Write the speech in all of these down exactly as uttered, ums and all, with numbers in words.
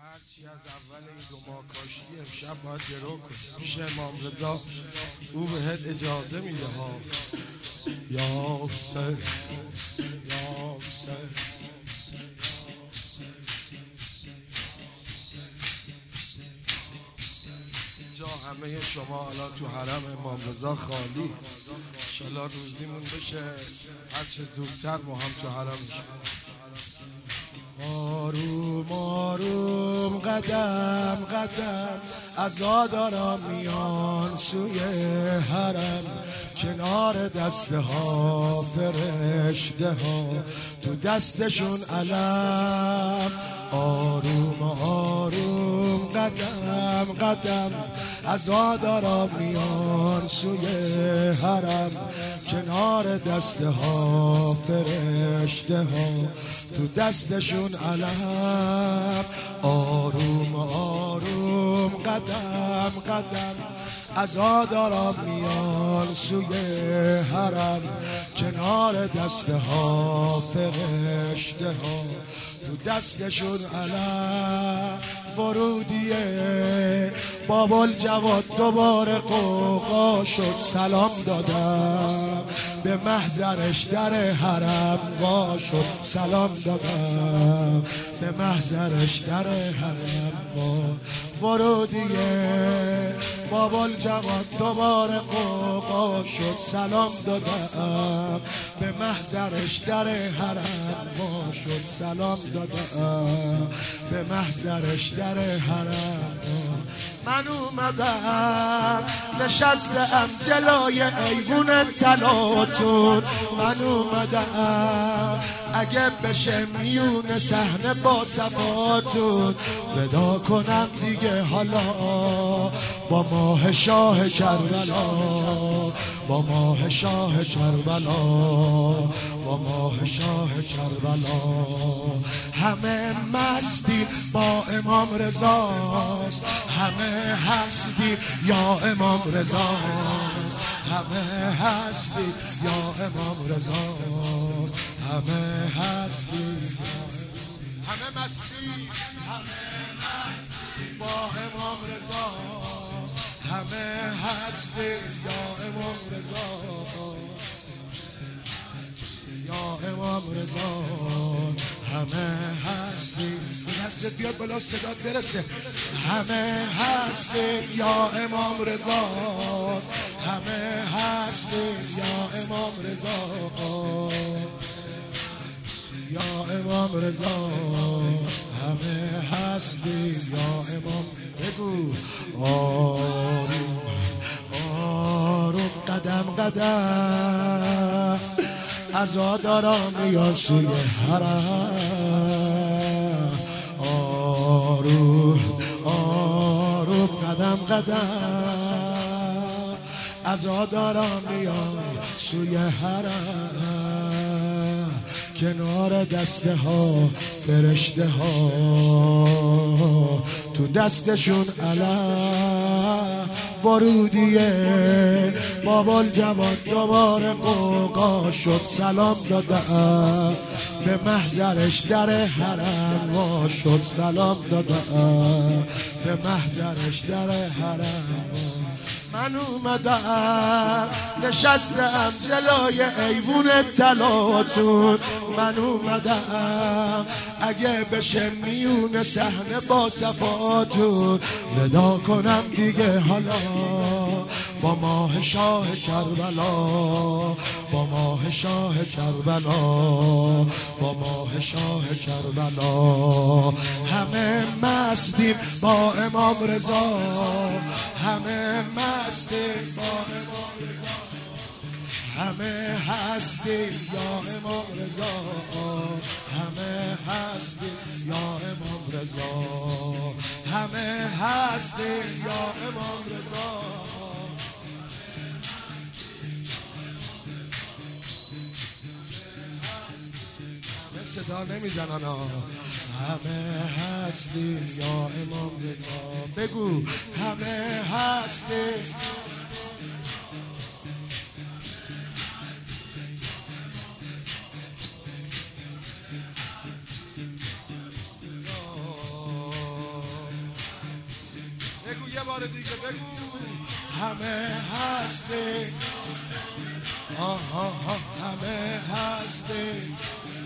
هرچی از اول این دو ماه کاشتی امشب باید درو کنی پیش امام رضا. او بهت اجازه میده ها. یا حسین یا حسین جا همه شما حالا تو حرم امام رضا خالی. انشالله روزیمون بشه هرچه زودتر ما هم تو حرم میشیم. آروم آروم قدم قدم عزا دارم میان سوی حرم، کنار دسته ها فرشته ها تو دستشون علم. آروم آروم قدم قدم عزا دارم میان سوی حرم، کنار دسته ها فرشته ها تو دستشون علم. آروم آروم قدم قدم عزا دارم میان سوی حرم، کنار دسته ها فرشته ها تو دستشون علم. ورودیه بابل جواد دوباره قوقا شد، سلام دادم به محضرش در حرم وا شد، سلام دادم به محضرش در حرم وا. ورودیه بابل جواد دوباره قوقا شد، سلام دادم به محضرش در حرم وا شد، سلام دادم به محضرش در حرم. من اومدم نشستم جلوی ایوون طلاتون، من اومدم اگه بشه میون صحنه با صفاتون ودا کنم دیگه حالا با ماه شاه کربلا، با ماه شاه کربلا، با ماه شاه کربلا. همه مستی با امام رضاست، همه هستی یا امام رضاست، همه هستی یا امام رضاست، همه هستی همه مستی همه مستی با امام رضاست، همه هستی یا امام رضاست، یا امام رضا. همه هستی دستت بیاد بالا صدات برسه. همه هستی یا امام رضاست، همه هستی یا امام رضا، یا امام رضا. همه هستی یا امام. بگو آروم آروم قدم قدم عزا دارم میان سوی حرم. آروم آروم قدم قدم عزا دارم میان سوی حرم، کنار دسته ها فرشته ها تو دستشون علم. ورودیه بابل جواد دوباره قوقا شد، سلام دادم به محضرش در حرم وا شد، سلام دادم به محضرش در حرم. من اومدم نشستم جلوی ایوون طلاتون، من اومدم اگه بشه میون صحنه با صفاتون ودا کنم دیگه حالا با ماه شاه کربلا، با ماه شاه کربلا، با ماه شاه کربلا. همه مستیم با امام رضا، همه مستیم با امام رضا، همه هستی یا امام رضا، همه هستی یا امام رضا، همه هستی یا امام رضا. همه صدا نمیزنن ها. همه هستی یا امام رضا. بگو همه هستی. بار دیگه بگو همه هستی آها همه هستی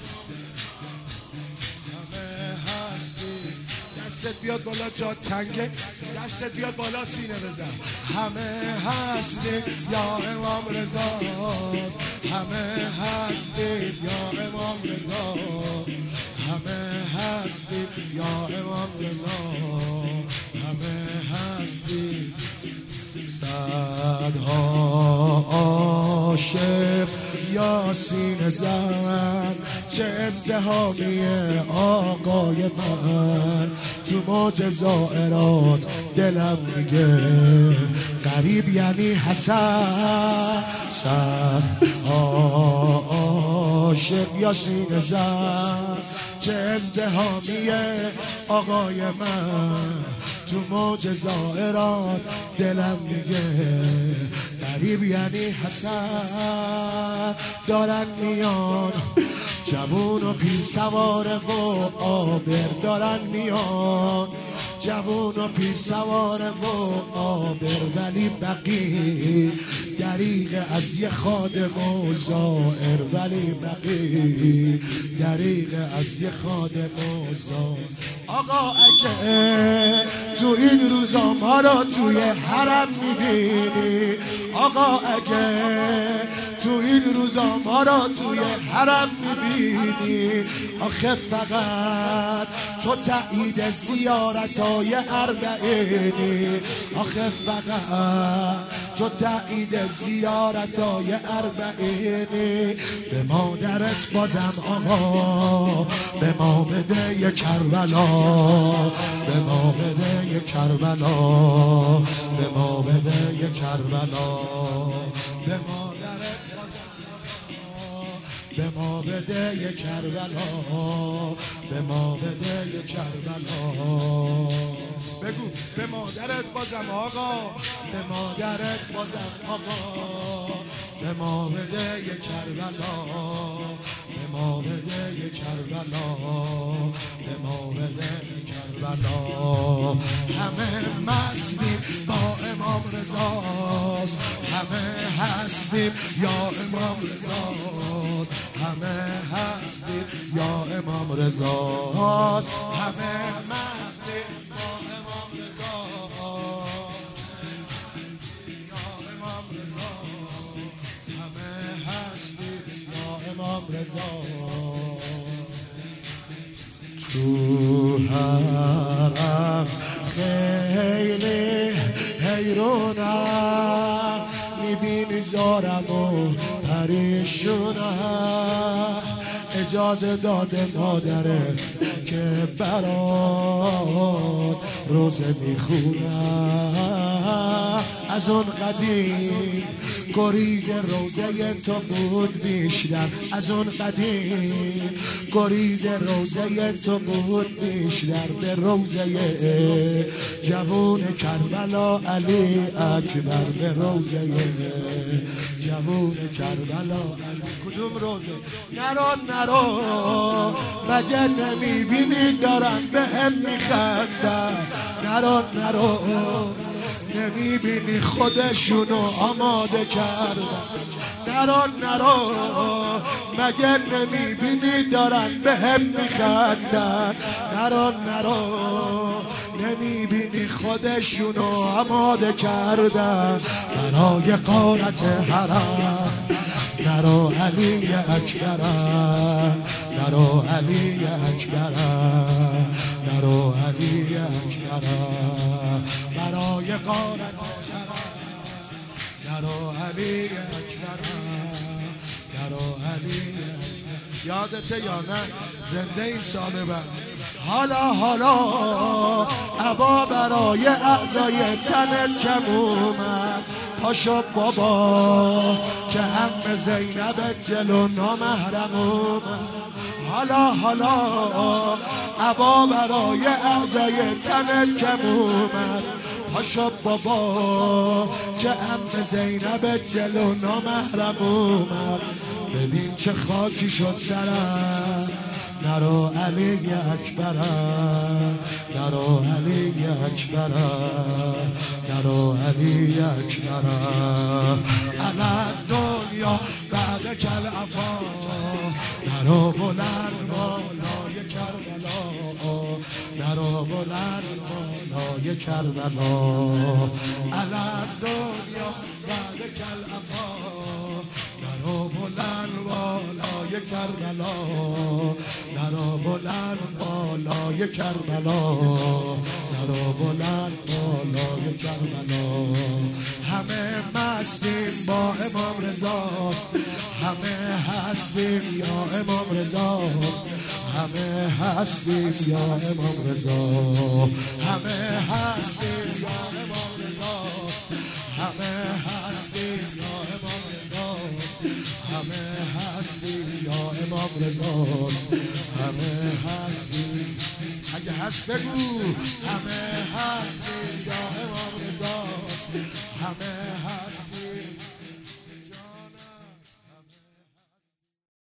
همه هستی دستت بیاد بالا جا تنگه دستت بیاد بالا سینه بزن همه هستی یا امام رضاست همه هستی یا امام رضا همه هستی یا امام رضا همه هستی صدها عاشق یاسین زن چه ازدهامی آقای من تو موج زائرات دلم میگه غریب یعنی حسن صدها عاشق یاسین زن چه ازدهامی آقای من تو موج زائرات دلم میگه غریب یعنی حسن دارن میان جوون و پیر سوار و آبر دارن میان جوون و پیر سوار و آبر ولی بقی دریغ از یه خادم و زائر ولی بقی دریغ از یه خادم و زائر آقا اگه تو این روزا ما را توی حرم میبینی آقا اگه تو این روزا ما را توی حرم میبینی آخه فقط تو تایید زیارتای اربعینی آخه فقط تو تایید زیارتای اربعینی به مادرت بازم آقا به ما بده یه کربلا به ما بده یه کربلا به ما بده یه کربلا به مادرت به ما بده یه کربلا به ما بده یه کربلا بگو به مادرت بازم آقا به مادرت بازم آقا به ما بده یه کربلا به ما بده یه کربلا به ما بده یه کربلا همه مستیم با امام رضاست همه هستیم یا امام رضاست همه هستیم یا امام رضاست همه مستیم با امام رضاست یا امام رضا همه هستیم یا امام رضا تو حرم خیلی حیرونم میبینی زارم و پریشونم اجازه داده مادرت که برات روزه میخونم از اون قدیم گریز روزه تو بود بیشتر از اون قدیم گریز روزه تو بود بیشتر به روزه جوون کربلا علی اکبر به روزه جوون کربلا علی کدوم روزه نرو نرو مگه نمیبینی دارن به هم میخندن نرو نرو نمیبینی خودشونو آماده کردن نرو نرو مگه نمیبینی دارن به هم میخندن نرو نرو نمیبینی خودشونو آماده کردن برای غارت حرم نرو علی اکبرم نرو علی اکبرم نرو علی اکبرم برای غارت حرم نرو علی اکبرم نرو علی یادته یا نه زنده این سال بعد حالا حالا عبا برای اعضای تنت کم اومد پاشو بابا که عم زینب جلو نامحرم اومد حالا حالا عبا برای اعضای تنت کم اومد پاشو بابا که عم زینب جلو نامحرم اومد ببین چه خاکی شد سرم نرو علی اکبرم نرو علی اکبرم نرو علی اکبرم انا دنیا بعد کل افا نرو بلند بالای کربلا نرو بلند بالای کربلا انا دنیا بعد کل افا نرو بلند بالای کربلا نرو بلند بالای کربلا نرو بلند بالای کربلا همه مستیم با امام رضاست همه هستیم یا امام رضاست همه هستیم یا امام رضا همه هستیم یا امام رضاست همه هستیم یا امام رضاست همه هستیم یا امام رضاست همه هستیم اگه هست بگو همه هستیم یا امام رضاست همه